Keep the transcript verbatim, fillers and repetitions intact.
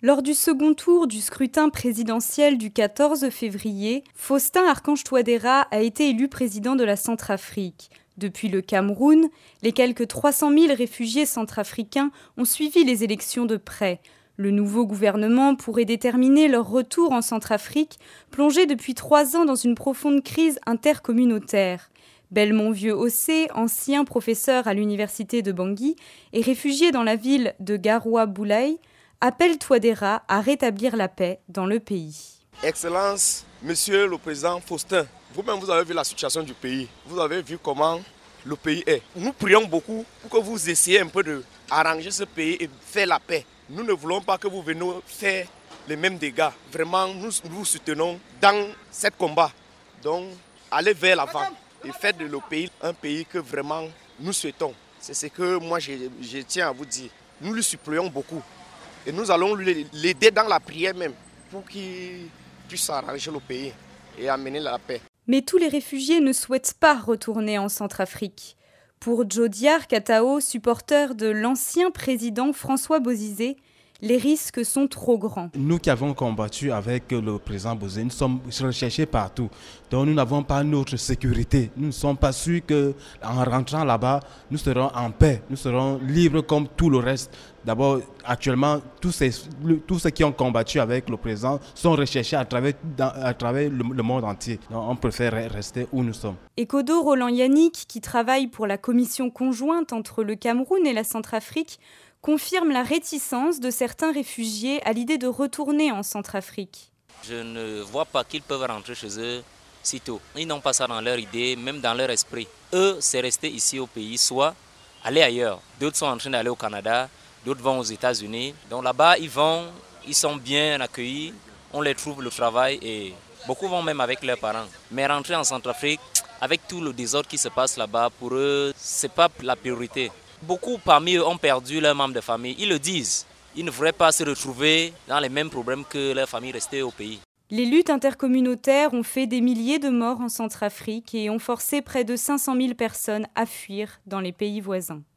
Lors du second tour du scrutin présidentiel du quatorze février, Faustin Archange Touadéra a été élu président de la Centrafrique. Depuis le Cameroun, les quelques trois cent mille réfugiés centrafricains ont suivi les élections de près. Le nouveau gouvernement pourrait déterminer leur retour en Centrafrique, plongé depuis trois ans dans une profonde crise intercommunautaire. Belmont-Vieux-Ossé, ancien professeur à l'université de Bangui et réfugié dans la ville de Garoua-Boulaye, appelle Touadéra à rétablir la paix dans le pays. Excellence, Monsieur le Président Faustin, vous-même vous avez vu la situation du pays, vous avez vu comment le pays est. Nous prions beaucoup pour que vous essayiez un peu d'arranger ce pays et faire la paix. Nous ne voulons pas que vous veniez faire les mêmes dégâts. Vraiment, nous vous soutenons dans ce combat. Donc, allez vers l'avant et faites de le pays un pays que vraiment nous souhaitons. C'est ce que moi je, je tiens à vous dire. Nous lui supplions beaucoup. Et nous allons l'aider dans la prière même pour qu'il puisse arranger le pays et amener la paix. Mais tous les réfugiés ne souhaitent pas retourner en Centrafrique. Pour Jodiar Katao, supporter de l'ancien président François Bozizé, les risques sont trop grands. Nous qui avons combattu avec le président Bozizé, nous sommes recherchés partout. Donc nous n'avons pas notre sécurité. Nous ne sommes pas sûrs qu'en rentrant là-bas, nous serons en paix. Nous serons libres comme tout le reste. D'abord, actuellement, tous, ces, tous ceux qui ont combattu avec le président sont recherchés à travers, dans, à travers le, le monde entier. Donc on préfère rester où nous sommes. Ekodo Roland Yannick, qui travaille pour la commission conjointe entre le Cameroun et la Centrafrique, confirme la réticence de certains réfugiés à l'idée de retourner en Centrafrique. Je ne vois pas qu'ils peuvent rentrer chez eux si tôt. Ils n'ont pas ça dans leur idée, même dans leur esprit. Eux, c'est rester ici au pays, soit aller ailleurs. D'autres sont en train d'aller au Canada, d'autres vont aux États-Unis. Donc là-bas, ils vont, ils sont bien accueillis, on les trouve le travail et beaucoup vont même avec leurs parents. Mais rentrer en Centrafrique, avec tout le désordre qui se passe là-bas, pour eux, ce n'est pas la priorité. Beaucoup parmi eux ont perdu leurs membres de famille. Ils le disent. Ils ne voudraient pas se retrouver dans les mêmes problèmes que leur famille restée au pays. Les luttes intercommunautaires ont fait des milliers de morts en Centrafrique et ont forcé près de cinq cent mille personnes à fuir dans les pays voisins.